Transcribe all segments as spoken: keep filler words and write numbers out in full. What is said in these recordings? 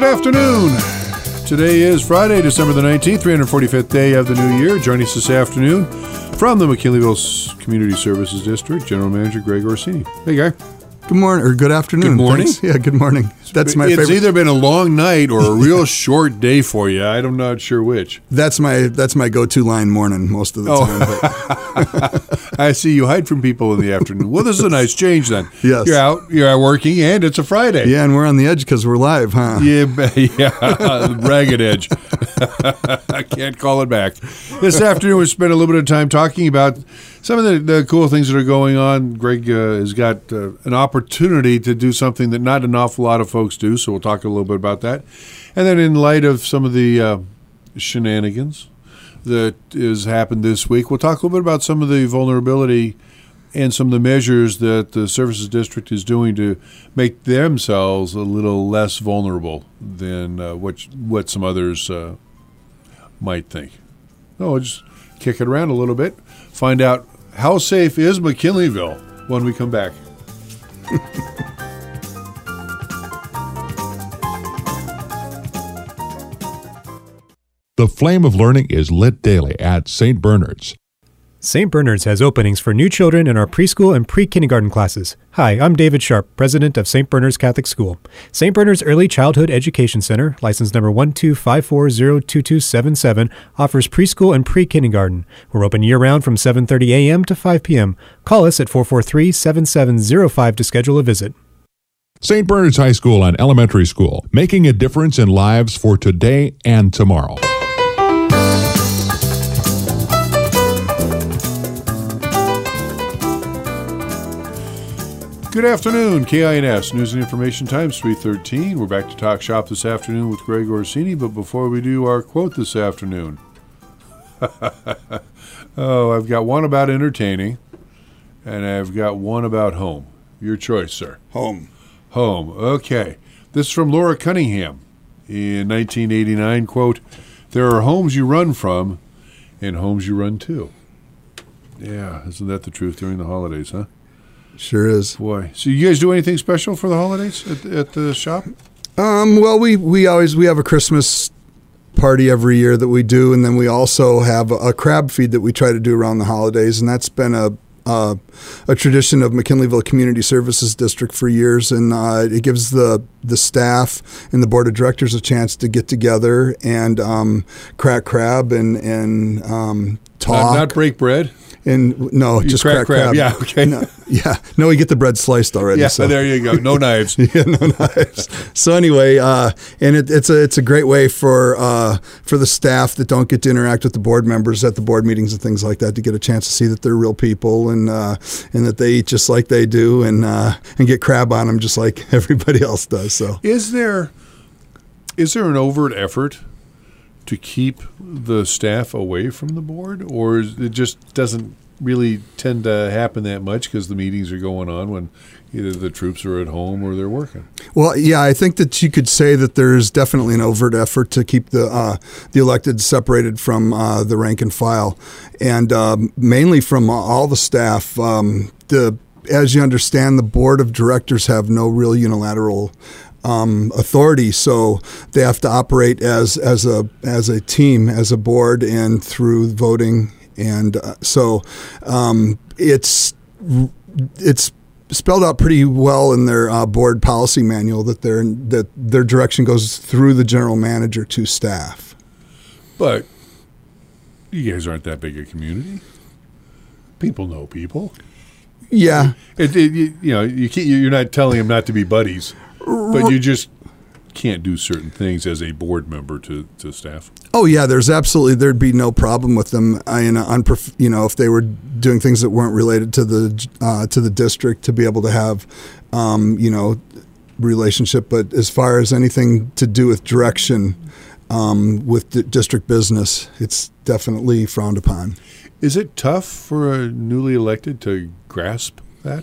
afternoon. Today is Friday, December the nineteenth, three hundred forty-fifth day of the new year. Joining us this afternoon from the McKinleyville Community Services District, General Manager Greg Orsini. Hey, Guy. Good morning, or good afternoon. Good morning. Thanks. Yeah, good morning. That's my it's favorite. It's either been a long night or a real short day for you. I'm not sure which. That's my that's my go-to line morning most of the oh. time. But. I see you hide from people in the afternoon. Well, this is a nice change then. Yes. You're out, you're out working, and it's a Friday. Yeah, and we're on the edge because we're live, huh? Yeah, yeah, ragged edge. I can't call it back. This afternoon, we spent a little bit of time talking about some of the, the cool things that are going on. Greg uh, has got uh, an opportunity to do something that not an awful lot of folks do, so we'll talk a little bit about that. And then in light of some of the uh, shenanigans that has happened this week, we'll talk a little bit about some of the vulnerability and some of the measures that the Services District is doing to make themselves a little less vulnerable than uh, what, what some others uh, might think. So we'll just kick it around a little bit, find out how safe is McKinleyville when we come back. The flame of learning is lit daily at Saint Bernard's. Saint Bernard's has openings for new children in our preschool and pre-kindergarten classes. Hi, I'm David Sharp, president of Saint Bernard's Catholic School. Saint Bernard's Early Childhood Education Center, license number one two five four zero two two seven seven, offers preschool and pre-kindergarten. We're open year-round from seven thirty a.m. to five p.m. Call us at four four three, seven seven zero five to schedule a visit. Saint Bernard's High School and Elementary School, making a difference in lives for today and tomorrow. Good afternoon, K I N S News and Information Times three thirteen. We're back to talk shop this afternoon with Greg Orsini, but before we do our quote this afternoon, oh, I've got one about entertaining, and I've got one about home. Your choice, sir. Home. Home. Okay. This is from Laura Cunningham in nineteen eighty-nine. Quote, "There are homes you run from and homes you run to." Yeah, isn't that the truth during the holidays, huh? Sure is. Boy, so you guys do anything special for the holidays at, at the shop? Um, well, we, we always we have a Christmas party every year that we do, and then we also have a, a crab feed that we try to do around the holidays, and that's been a uh, a tradition of McKinleyville Community Services District for years, and uh, it gives the the staff and the board of directors a chance to get together and um, crack crab and and um, talk. Not, not break bread. And no, you just crack, crack crab. crab. Yeah, okay. No, yeah, no, we get the bread sliced already. Yeah, so. There you go. No knives. yeah, no knives. So anyway, uh, and it, it's a it's a great way for uh, for the staff that don't get to interact with the board members at the board meetings and things like that to get a chance to see that they're real people and uh, and that they eat just like they do and uh, and get crab on them just like everybody else does. So is there is there an overt effort to keep the staff away from the board, or it just doesn't really tend to happen that much because the meetings are going on when either the troops are at home or they're working? Well, yeah, I think that you could say that there's definitely an overt effort to keep the uh, the elected separated from uh, the rank and file, and um, mainly from all the staff. Um, the as you understand, the board of directors have no real unilateral Um, authority, so they have to operate as as a as a team, as a board, and through voting, and uh, so um, it's it's spelled out pretty well in their uh, board policy manual that their that their direction goes through the general manager to staff. But you guys aren't that big a community. People know people. Yeah, it, it, you, you know you can't, you're not telling them not to be buddies. But you just can't do certain things as a board member to, to staff. Oh yeah, there's absolutely there'd be no problem with them. Uh, in a unprof- you know, if they were doing things that weren't related to the uh, to the district, to be able to have, um, you know, relationship. But as far as anything to do with direction, um, with the district business, it's definitely frowned upon. Is it tough for a newly elected to grasp that?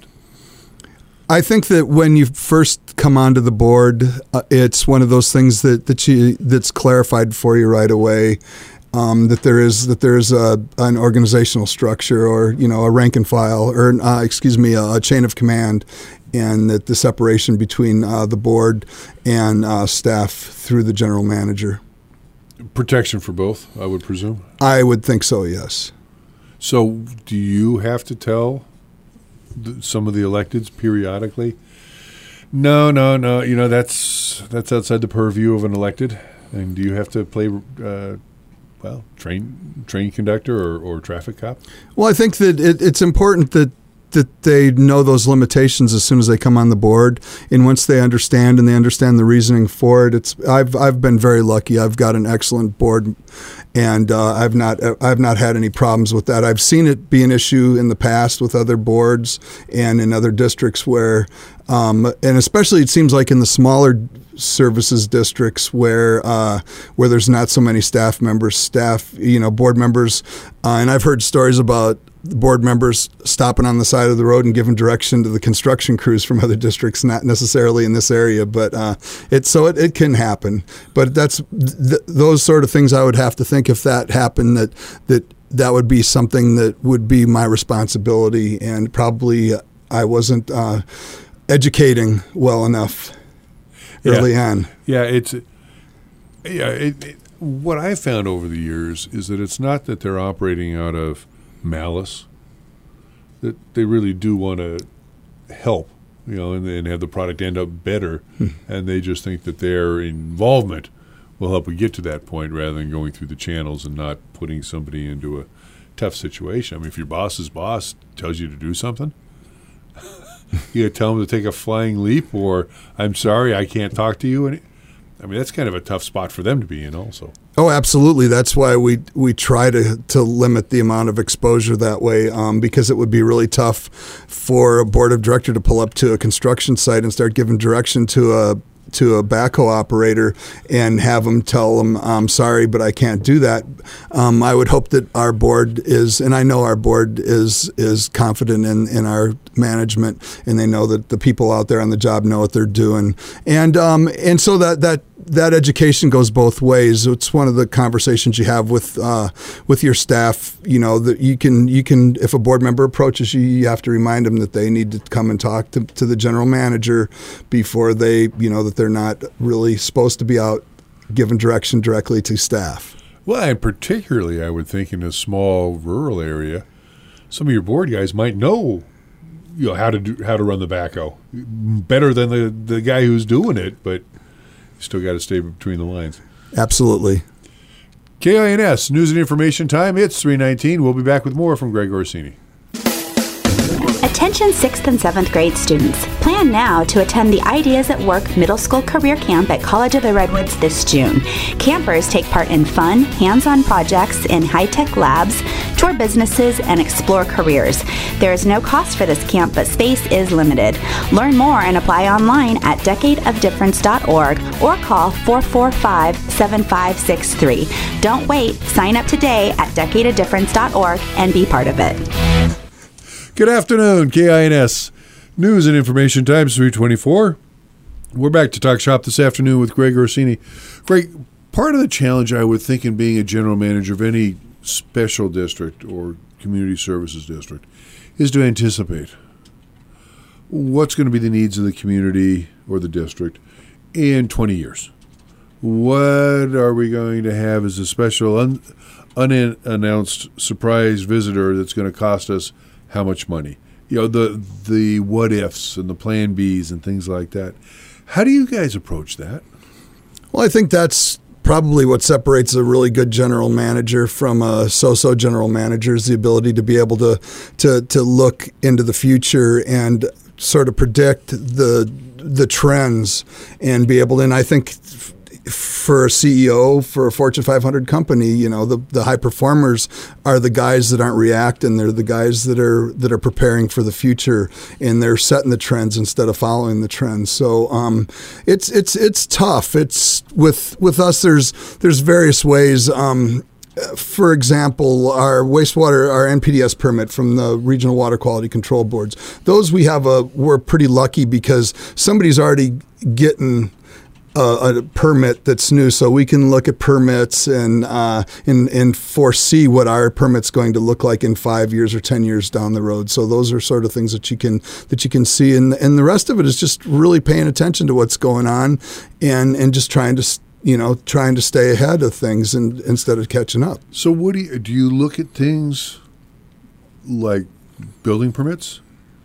I think that when you first come onto the board, uh, it's one of those things that, that you that's clarified for you right away. Um, that there is that there is a an organizational structure, or you know, a rank and file, or uh, excuse me, a, a chain of command, and that the separation between uh, the board and uh, staff through the general manager. Protection for both, I would presume. I would think so, yes. So do you have to tell th- some of the electeds periodically, no, no, no, you know, that's that's outside the purview of an elected? And do you have to play, uh, well, train train conductor or, or traffic cop? Well, I think that it, it's important that that they know those limitations as soon as they come on the board, and once they understand and they understand the reasoning for it, it's I've I've been very lucky. I've got an excellent board, and uh, I've not I've not had any problems with that. I've seen it be an issue in the past with other boards and in other districts where, um, and especially it seems like in the smaller services districts where uh, where there's not so many staff members, staff you know board members, uh, and I've heard stories about board members stopping on the side of the road and giving direction to the construction crews from other districts, not necessarily in this area, but uh, it so it, it can happen. But that's th- those sort of things I would have to think if that happened, that that that would be something that would be my responsibility, and probably I wasn't uh, educating well enough early yeah. on. Yeah, it's yeah. It, it, what I found over the years is that it's not that they're operating out of malice, that they really do want to help, you know, and, and have the product end up better, hmm. and they just think that their involvement will help it get to that point rather than going through the channels and not putting somebody into a tough situation. I mean, if your boss's boss tells you to do something, you gotta tell them to take a flying leap, or I'm sorry, I can't talk to you. And I mean, that's kind of a tough spot for them to be in also. Oh, absolutely. That's why we we try to, to limit the amount of exposure that way, um, because it would be really tough for a board of director to pull up to a construction site and start giving direction to a to a backhoe operator and have them tell them, I'm sorry, but I can't do that. Um, I would hope that our board is, and I know our board is is confident in, in our management, and they know that the people out there on the job know what they're doing. And um, and so that, that that education goes both ways. It's one of the conversations you have with uh, with your staff. You know, that you can you can if a board member approaches you, you have to remind them that they need to come and talk to, to the general manager before they, you know, that they're not really supposed to be out giving direction directly to staff. Well, and particularly, I would think in a small rural area, some of your board guys might know, you know, how to do how to run the backhoe better than the the guy who's doing it, but still got to stay between the lines. Absolutely. K I N S, News and Information Time. It's three nineteen. We'll be back with more from Greg Orsini. Attention sixth and seventh grade students. Plan now to attend the Ideas at Work Middle School Career Camp at College of the Redwoods this June. Campers take part in fun, hands-on projects in high-tech labs, tour businesses, and explore careers. There is no cost for this camp, but space is limited. Learn more and apply online at decade of difference dot org or call four four five, seven five six three. Don't wait. Sign up today at decade of difference dot org and be part of it. Good afternoon, K I N S News and Information Times three twenty-four. We're back to talk shop this afternoon with Greg Orsini. Greg, part of the challenge I would think in being a general manager of any special district or community services district is to anticipate what's going to be the needs of the community or the district in twenty years. What are we going to have as a special un- unannounced surprise visitor that's going to cost us how much money? You know, the the what ifs and the plan Bs and things like that. How do you guys approach that? Well, I think that's probably what separates a really good general manager from a so-so general manager, is the ability to be able to to to look into the future and sort of predict the the trends and be able to, and I think for a C E O for a Fortune five hundred company, you know, the, the high performers are the guys that aren't reacting. They're the guys that are that are preparing for the future, and they're setting the trends instead of following the trends. So um, it's it's it's tough. It's with with us. There's there's various ways. Um, For example, our wastewater, our N P D S permit from the Regional Water Quality Control Boards, those we have a we're pretty lucky because somebody's already getting a, a permit that's new, so we can look at permits and, uh, and and foresee what our permit's going to look like in five years or ten years down the road. So those are sort of things that you can that you can see, and and the rest of it is just really paying attention to what's going on, and and just trying to you know trying to stay ahead of things and instead of catching up. So what do you do? You look at things like building permits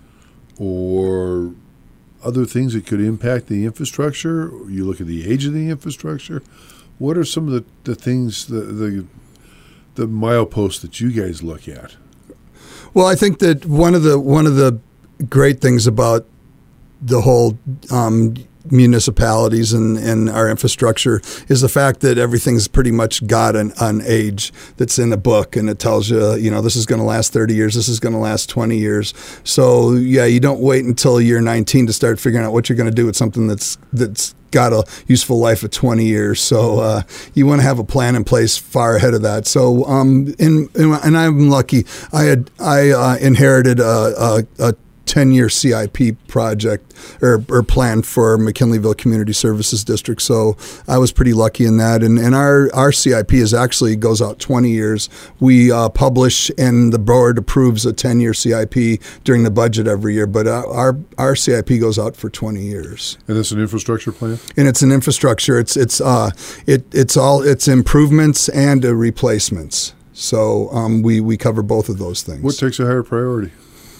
or other things that could impact the infrastructure? You look at the age of the infrastructure. What are some of the, the things, the, the the mileposts that you guys look at? Well, I think that one of the one of the great things about the whole um, municipalities and, and our infrastructure is the fact that everything's pretty much got an, an age that's in a book, and it tells you, you know, this is going to last thirty years, this is going to last twenty years. So yeah, you don't wait until you're nineteen to start figuring out what you're going to do with something that's that's got a useful life of twenty years. So uh, you want to have a plan in place far ahead of that. So um, in, in, and I'm lucky. I had I uh, inherited a, a, a ten-year C I P project or, or plan for McKinleyville Community Services District. So I was pretty lucky in that. And, and our, our C I P is actually goes out twenty years. We uh, publish and the board approves a ten-year C I P during the budget every year. But uh, our our C I P goes out for twenty years. And it's an infrastructure plan? And it's an infrastructure. It's it's uh it it's all it's improvements and uh, replacements. So um, we we cover both of those things. What takes a higher priority?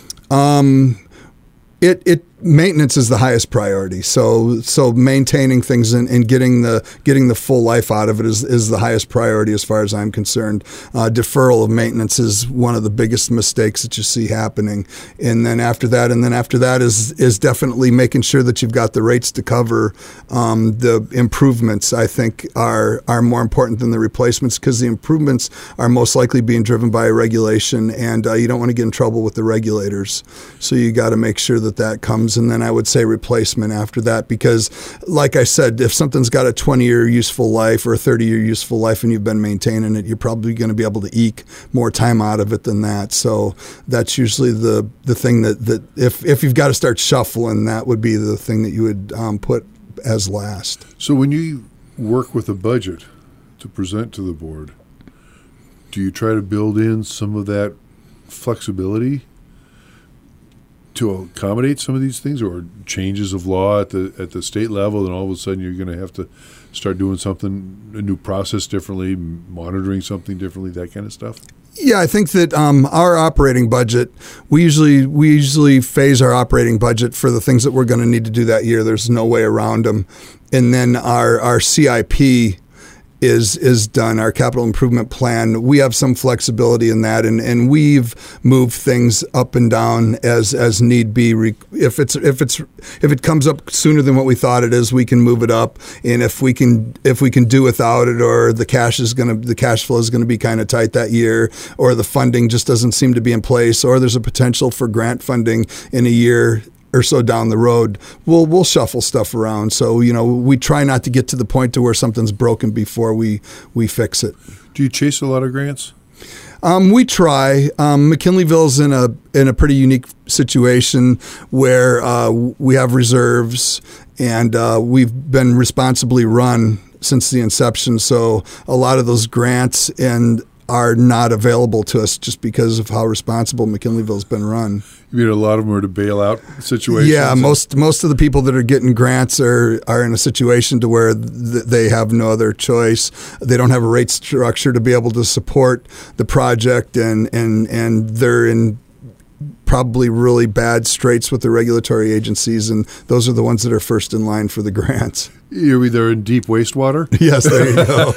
Um, it it maintenance is the highest priority. So so maintaining things and, and getting the getting the full life out of it is, is the highest priority as far as I'm concerned. Uh, deferral of maintenance is one of the biggest mistakes that you see happening. And then after that, and then after that is is definitely making sure that you've got the rates to cover um, the improvements. I think are are more important than the replacements, because the improvements are most likely being driven by a regulation, and uh, you don't want to get in trouble with the regulators. So you got to make sure that that comes. And then I would say replacement after that, because like I said, if something's got a twenty-year useful life or a thirty-year useful life and you've been maintaining it, you're probably going to be able to eke more time out of it than that. So that's usually the, the thing that, that if, if you've got to start shuffling, that would be the thing that you would um, put as last. So when you work with a budget to present to the board, do you try to build in some of that flexibility to accommodate some of these things, or changes of law at the at the state level, and all of a sudden you're going to have to start doing something, a new process differently, monitoring something differently, that kind of stuff? Yeah, I think that um, our operating budget, we usually we usually phase our operating budget for the things that we're going to need to do that year. There's no way around them. And then our, our C I P is is done, our capital improvement plan. We have some flexibility in that, and, and we've moved things up and down as as need be. If it's if it's if it comes up sooner than what we thought it is, we can move it up. And if we can if we can do without it, or the cash is gonna the cash flow is gonna be kind of tight that year, or the funding just doesn't seem to be in place, or there's a potential for grant funding in a year or so down the road, we'll we'll shuffle stuff around. So, you know, we try not to get to the point to where something's broken before we, we fix it. Do you chase a lot of grants? Um, we try. Um, McKinleyville's in a in a pretty unique situation where uh, we have reserves, and uh, we've been responsibly run since the inception. So a lot of those grants and are not available to us just because of how responsible McKinleyville's been run. You mean a lot of them are to bail out situations? Yeah, most most of the people that are getting grants are, are in a situation to where th- they have no other choice. They don't have a rate structure to be able to support the project, and and, and they're in probably really bad straits with the regulatory agencies, and those are the ones that are first in line for the grants. You're either in deep wastewater? Yes, there you go.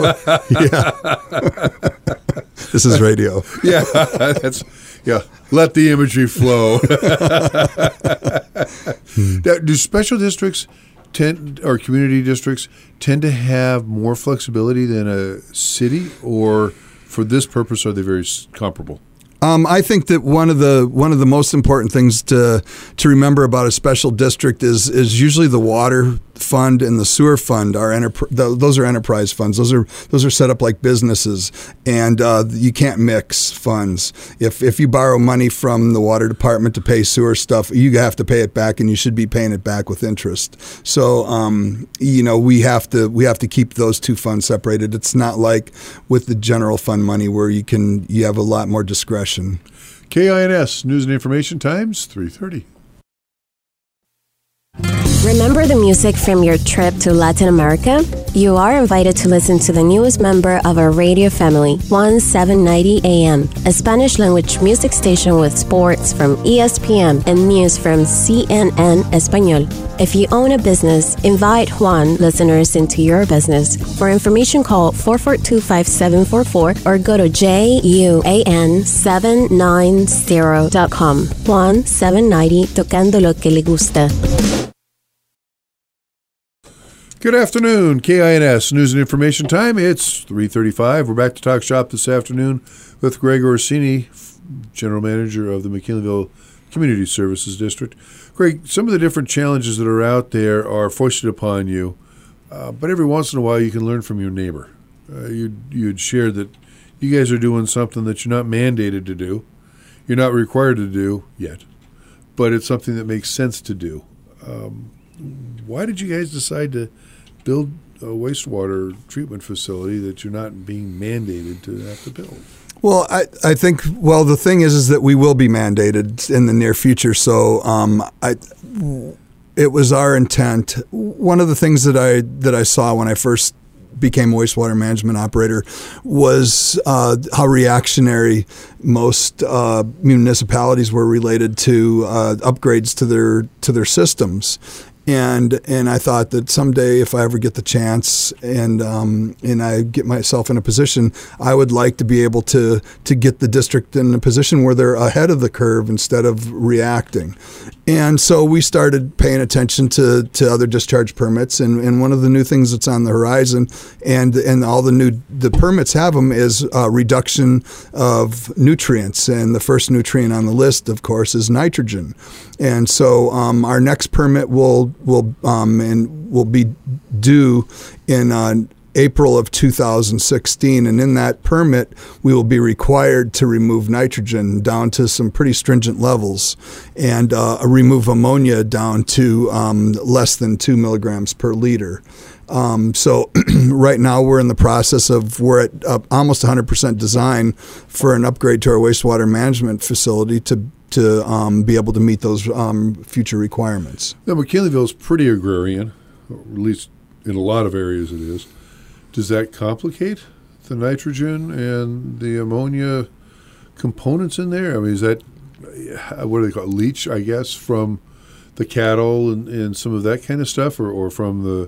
Yeah. This is radio. Yeah, that's yeah. Let the imagery flow. Now, do special districts tend, or community districts tend to have more flexibility than a city, or for this purpose are they very comparable? Um, I think that one of the one of the most important things to to remember about a special district is is usually the water fund and the sewer fund are enterpr- those are enterprise funds. Those are those are set up like businesses, and uh, you can't mix funds. If if you borrow money from the water department to pay sewer stuff, you have to pay it back, and you should be paying it back with interest. So um, you know we have to we have to keep those two funds separated. It's not like with the general fund money where you can you have a lot more discretion. K I N S News and Information Times three thirty. Remember the music from your trip to Latin America? You are invited to listen to the newest member of our radio family, one seven ninety A M, a Spanish-language music station with sports from E S P N and news from C N N Español. If you own a business, invite Juan listeners into your business. For information, call four four two, five seven four four or go to J U A N seven ninety dot com. Juan seven ninety, tocando lo que le gusta. Good afternoon, K I N S News and Information Time. It's three thirty-five. We're back to talk shop this afternoon with Greg Orsini, General Manager of the McKinleyville Community Services District. Greg, some of the different challenges that are out there are foisted upon you, uh, but every once in a while you can learn from your neighbor. Uh, you'd, you'd share that you guys are doing something that you're not mandated to do, you're not required to do yet, but it's something that makes sense to do. Um, why did you guys decide to build a wastewater treatment facility that you're not being mandated to have to build? Well, I, I think, well, the thing is, is that we will be mandated in the near future. So um, I, it was our intent. One of the things that I, that I saw when I first became a wastewater management operator was uh, how reactionary most uh, municipalities were related to uh, upgrades to their, to their systems. And and I thought that someday, if I ever get the chance and um, and I get myself in a position, I would like to be able to to get the district in a position where they're ahead of the curve instead of reacting. And so we started paying attention to, to other discharge permits. And, and one of the new things that's on the horizon, and and all the new the permits have them, is uh, reduction of nutrients. And the first nutrient on the list, of course, is nitrogen. And so um, our next permit will will um, and will be due in uh, April of two thousand sixteen, and in that permit we will be required to remove nitrogen down to some pretty stringent levels, and uh, remove ammonia down to um, less than two milligrams per liter. Um, so right now we're in the process of, we're at uh, almost one hundred percent design for an upgrade to our wastewater management facility to to um, be able to meet those um, future requirements. Now, McKinleyville is pretty agrarian, or at least in a lot of areas it is. Does that complicate the nitrogen and the ammonia components in there? I mean, is that, what do they call it, leach, I guess, from the cattle and, and some of that kind of stuff, or, or from the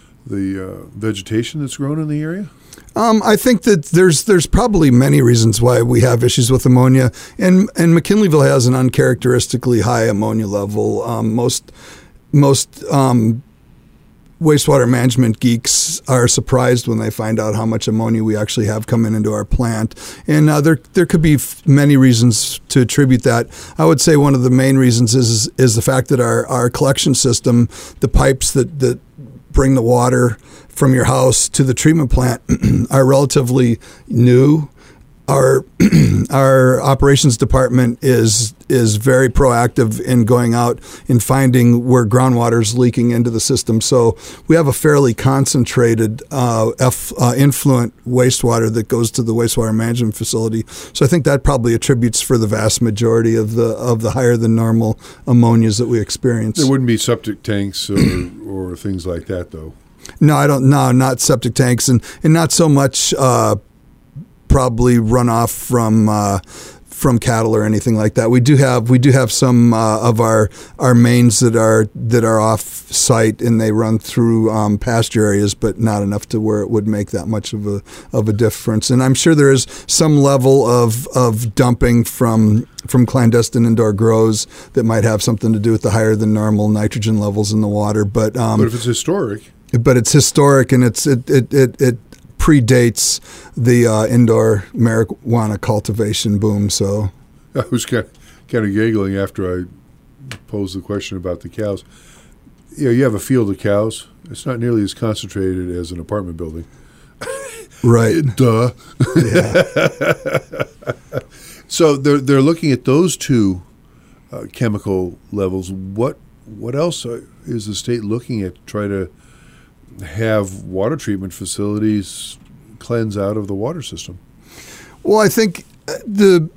the uh, vegetation that's grown in the area? Um, I think that there's there's probably many reasons why we have issues with ammonia, and and McKinleyville has an uncharacteristically high ammonia level. Um, most most um, wastewater management geeks are surprised when they find out how much ammonia we actually have coming into our plant, and uh, there there could be f- many reasons to attribute that. I would say one of the main reasons is is the fact that our, our collection system, the pipes that that bring the water from your house to the treatment plant, are relatively new. Our our operations department is is very proactive in going out and finding where groundwater is leaking into the system. So we have a fairly concentrated uh, eff, uh, influent wastewater that goes to the wastewater management facility. So I think that probably attributes for the vast majority of the of the higher than normal ammonias that we experience. There wouldn't be septic tanks or, or things like that, though. No, I don't. No, not septic tanks, and and not so much. Uh, probably runoff from uh, from cattle or anything like that. We do have we do have some uh, of our our mains that are that are off site, and they run through um, pasture areas, but not enough to where it would make that much of a of a difference. And I'm sure there is some level of of dumping from from clandestine indoor grows that might have something to do with the higher than normal nitrogen levels in the water. But um, but if it's historic, but it's historic, and it's it it it. it predates the uh, indoor marijuana cultivation boom. So I was kind of, kind of giggling after I posed the question about the cows. you know, you have a field of cows. It's not nearly as concentrated as an apartment building. Right. Duh. Yeah. So they're they're looking at those two uh, chemical levels. What what else are, is the state looking at to try to have water treatment facilities cleanse out of the water system? Well, I think the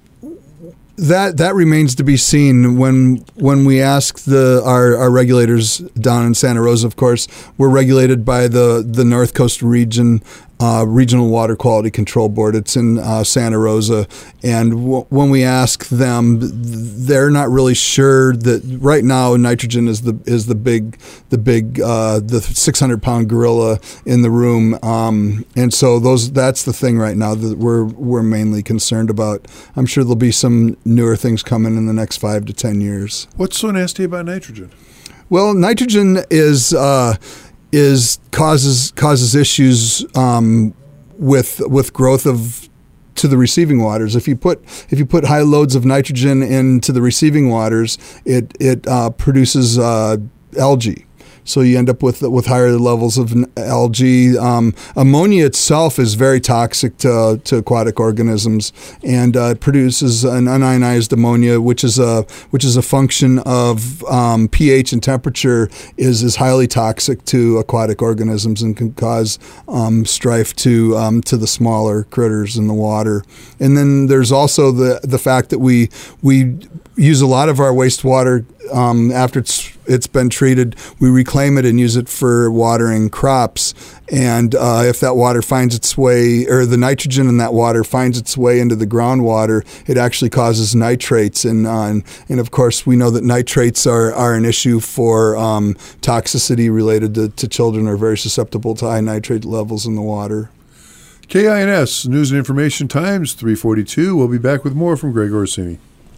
that that remains to be seen. When when we ask the our, our regulators down in Santa Rosa, of course, we're regulated by the, the North Coast Region uh, Regional Water Quality Control Board. It's in uh, Santa Rosa, and w- when we ask them, they're not really sure that right now nitrogen is the is the big the big uh, the six hundred pound gorilla in the room, um, and so those that's the thing right now that we're we're mainly concerned about. I'm sure there'll be some newer things coming in the next five to ten years. What's so nasty about nitrogen? Well, nitrogen is uh, is causes causes issues um, with with growth of to the receiving waters. If you put if you put high loads of nitrogen into the receiving waters, it it uh, produces uh, algae. So you end up with with higher levels of algae. Um, ammonia itself is very toxic to, to aquatic organisms, and uh, it produces an unionized ammonia, which is a which is a function of um, pH and temperature. is is highly toxic to aquatic organisms and can cause um, strife to um, to the smaller critters in the water. And then there's also the the fact that we we use a lot of our wastewater um, after it's it's been treated. We reclaim it and use it for watering crops. And uh, if that water finds its way, or the nitrogen in that water finds its way into the groundwater, it actually causes nitrates. And uh, and, and of course, we know that nitrates are, are an issue for um, toxicity related to, to children who are very susceptible to high nitrate levels in the water. K I N S, News and Information Times, three forty-two. We'll be back with more from Greg Orsini.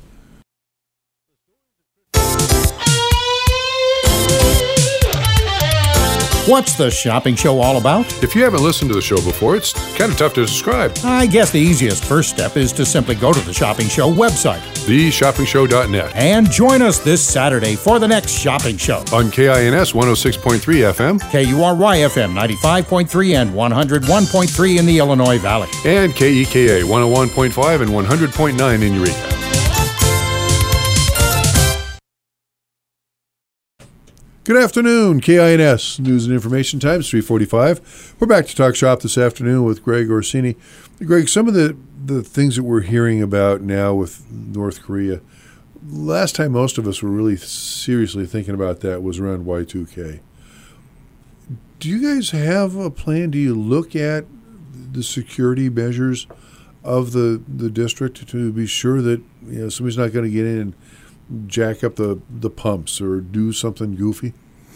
What's the shopping show all about? If you haven't listened to the show before, it's kind of tough to describe. I guess the easiest first step is to simply go to the Shopping Show website, the shopping show dot net, and join us this Saturday for the next shopping show. On K I N S one oh six point three F M, K U R Y F M ninety-five point three and one oh one point three in the Illinois Valley, and K E K A one oh one point five and one hundred point nine in Eureka. Good afternoon, K I N S, News and Information Times, three forty-five. We're back to Talk Shop this afternoon with Greg Orsini. Greg, some of the, the things that we're hearing about now with North Korea, last time most of us were really seriously thinking about that was around Y two K. Do you guys have a plan? Do you look at the security measures of the, the district to be sure that you know somebody's not going to get in and jack up the, the pumps or do something goofy?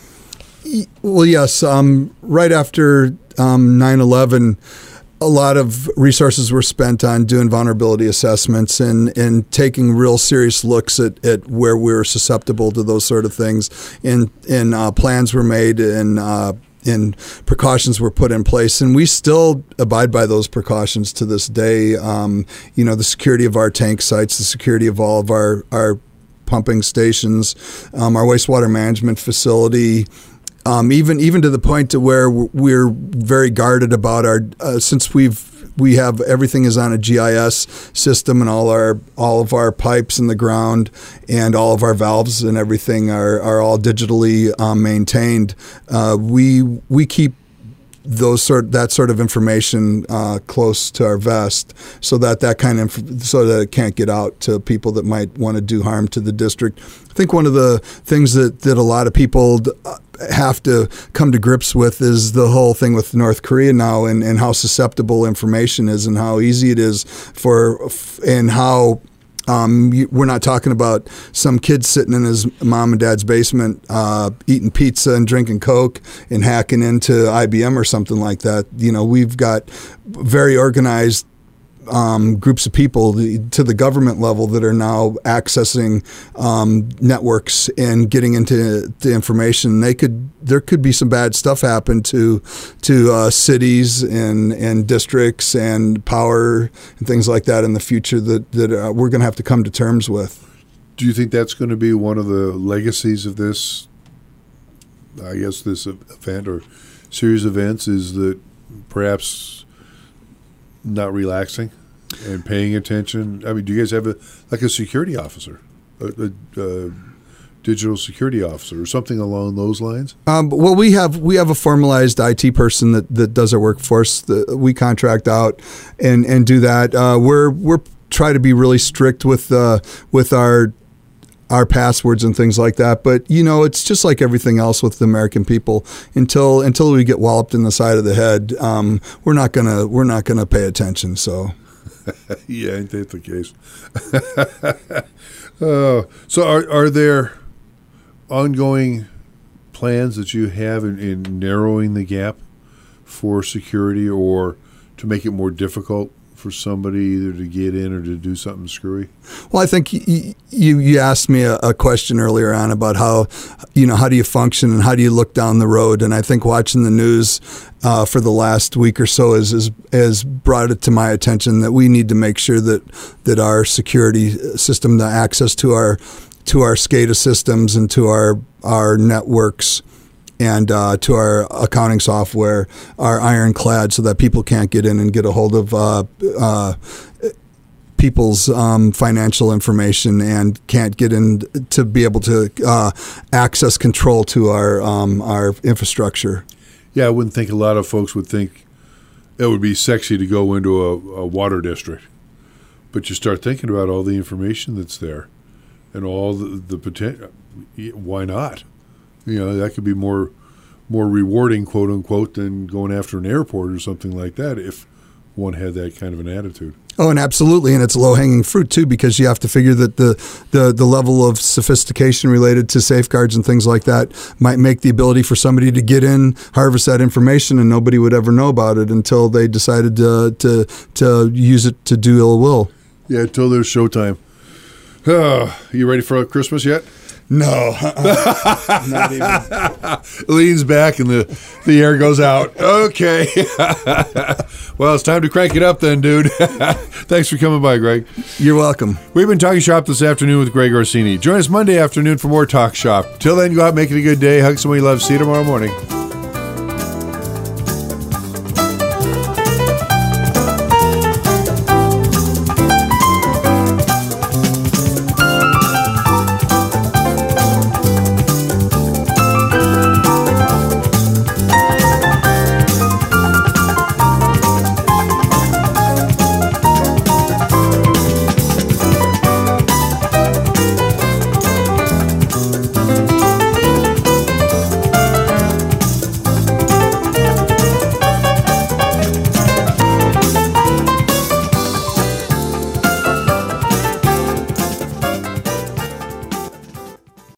Well, yes. Um, right after um, nine eleven, a lot of resources were spent on doing vulnerability assessments and, and taking real serious looks at, at where we were susceptible to those sort of things. And, and uh, plans were made and uh, and precautions were put in place, and we still abide by those precautions to this day. Um, you know, the security of our tank sites, the security of all of our, our pumping stations, um, our wastewater management facility, um, even even to the point to where we're very guarded about our uh, since we've we have everything is on a G I S system, and all our all of our pipes in the ground and all of our valves and everything are are all digitally um, maintained. Uh, we we keep those sort that sort of information uh, close to our vest, so that that kind of so that it can't get out to people that might want to do harm to the district. I think one of the things that, that a lot of people have to come to grips with is the whole thing with North Korea now, and, and how susceptible information is, and how easy it is for and how. Um, we're not talking about some kid sitting in his mom and dad's basement uh, eating pizza and drinking Coke and hacking into I B M or something like that. You know, we've got very organized um, groups of people to the government level that are now accessing um, networks and getting into the information. They could there could be some bad stuff happen to to uh, cities and and districts and power and things like that in the future that that uh, we're going to have to come to terms with. Do you think that's going to be one of the legacies of this I guess, this event or series of events is that perhaps not relaxing and paying attention. I mean, do you guys have a like a security officer, a, a, a digital security officer, or something along those lines? Um, well, we have we have a formalized I T person that, that does our work for us. That we contract out and, and do that. Uh, we're we're try to be really strict with uh, with our our passwords and things like that. But you know, it's just like everything else with the American people. Until until we get walloped in the side of the head, um, we're not gonna we're not gonna pay attention. So. Yeah, ain't that the case? uh, so, are are there ongoing plans that you have in, in narrowing the gap for security, or to make it more difficult for somebody either to get in or to do something screwy? Well, I think you you, you asked me a, a question earlier on about how, you know, how do you function and how do you look down the road? And I think watching the news uh, for the last week or so has, has has brought it to my attention that we need to make sure that that our security system, the access to our to our SCADA systems and to our our networks and uh, to our accounting software are ironclad, so that people can't get in and get a hold of uh, uh, people's um, financial information and can't get in to be able to uh, access control to our um, our infrastructure. Yeah, I wouldn't think a lot of folks would think it would be sexy to go into a, a water district, but you start thinking about all the information that's there and all the, the potential. Why not? You know, that could be more more rewarding, quote unquote, than going after an airport or something like that if one had that kind of an attitude. Oh, and absolutely, and it's low-hanging fruit too, because you have to figure that the, the, the level of sophistication related to safeguards and things like that might make the ability for somebody to get in, harvest that information, and nobody would ever know about it until they decided to to, to use it to do ill will. Yeah, until there's showtime. Uh, you ready for Christmas yet? No, uh-uh. Not even. Leans back and the, the air goes out. Okay. Well, it's time to crank it up then, dude. Thanks for coming by, Greg. You're welcome. We've been Talking Shop this afternoon with Greg Orsini. Join us Monday afternoon for more Talk Shop. Till then, go out, make it a good day. Hug somebody you love. See you tomorrow morning.